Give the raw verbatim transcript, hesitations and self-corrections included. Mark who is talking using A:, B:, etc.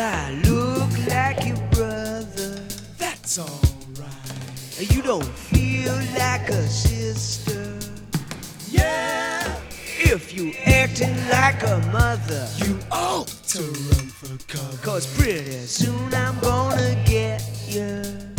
A: I look like your brother.
B: That's alright.
A: You don't feel like a sister.
B: Yeah,
A: If you acting like a mother,
B: you ought to run for cover.
A: cause pretty soon I'm gonna get you.